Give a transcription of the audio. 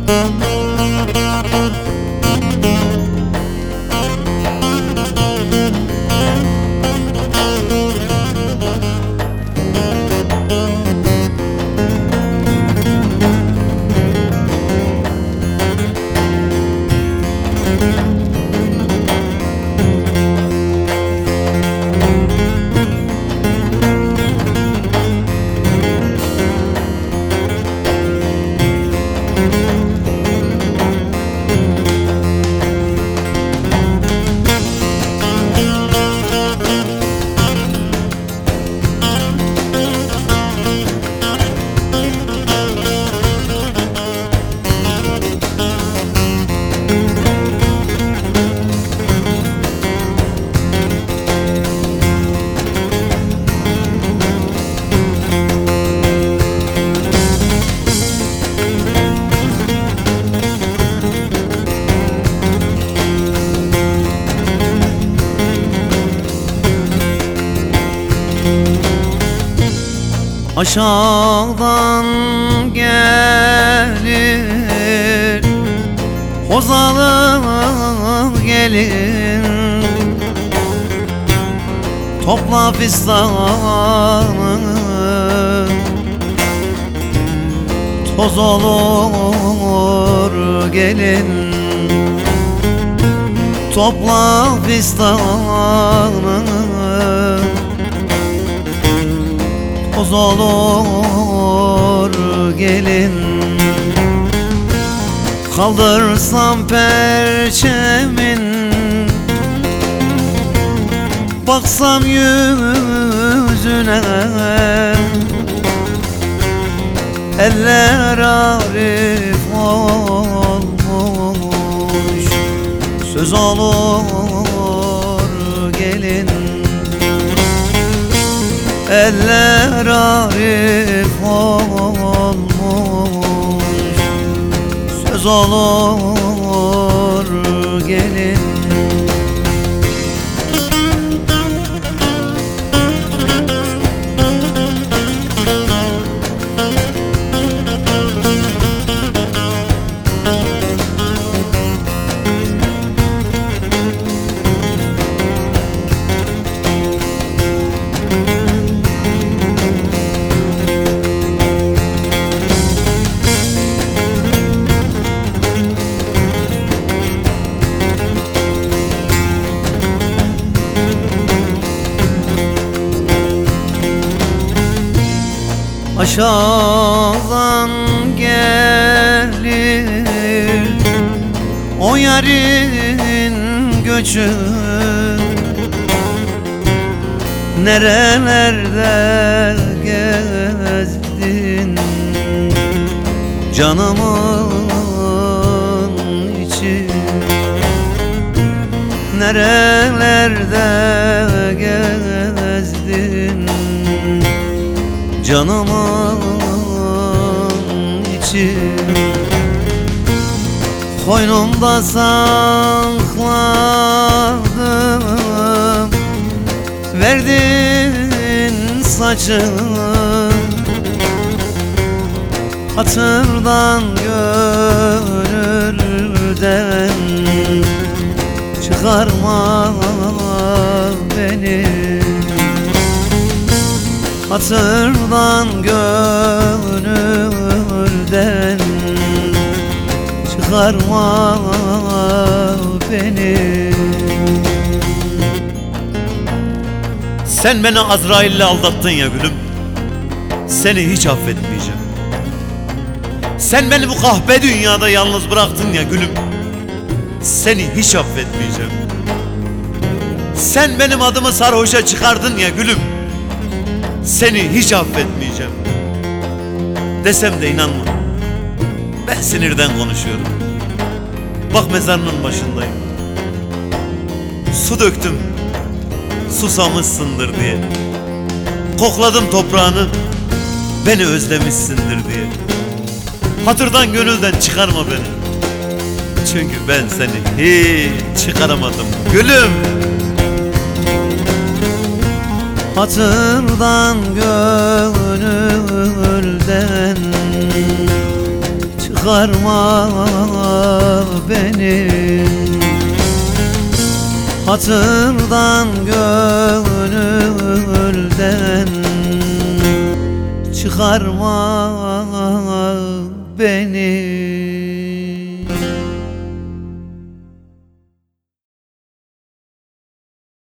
Aşağıdan gelir Hozalı gelin, topla fistanı, toz olur gelin. Topla fistanı, toz olur gelin. Kaldırsam perçemin, baksam yüzüne, eller arif olmuş, söz olur gelin. Eller arif olmuş, söz olur gelin. Aşağıdan gelir o yarın göçü, nerelerde gezdin canımın içi, nerelerde gezdin canımın içi. Koynumda sakladım, verdin saçını, hatırdan gönülden çıkarma beni. Hatırdan gönülden çıkarma beni. Sen beni Azrail'le aldattın ya gülüm, seni hiç affetmeyeceğim. Sen beni bu kahpe dünyada yalnız bıraktın ya gülüm, seni hiç affetmeyeceğim. Sen benim adımı sarhoşa çıkardın ya gülüm, seni hiç affetmeyeceğim. Desem de inanma, ben sinirden konuşuyorum. Bak mezarının başındayım, su döktüm susamışsındır diye. Kokladım toprağını, beni özlemişsindir diye. Hatırdan gönülden çıkarma beni, çünkü ben seni hiç çıkaramadım gülüm. Hatırdan gönülden çıkarma beni. Hatırdan gönülden çıkarma beni.